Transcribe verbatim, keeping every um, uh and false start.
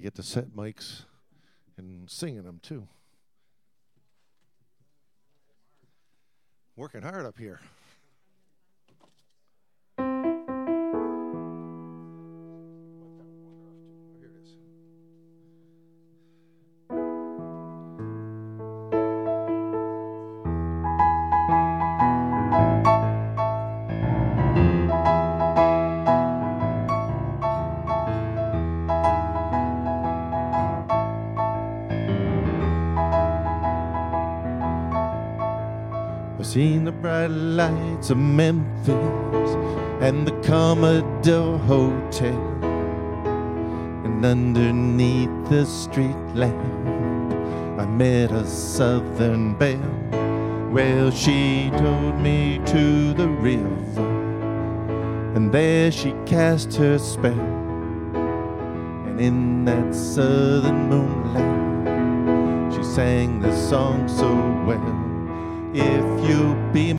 get to set mics and sing in them too. Working hard up here. I've seen the bright lights of Memphis and the Commodore Hotel, and underneath the street lamp I met a Southern belle. Well, she told me to the river, and there she cast her spell, and in that southern moonlight she sang the song so well. If you be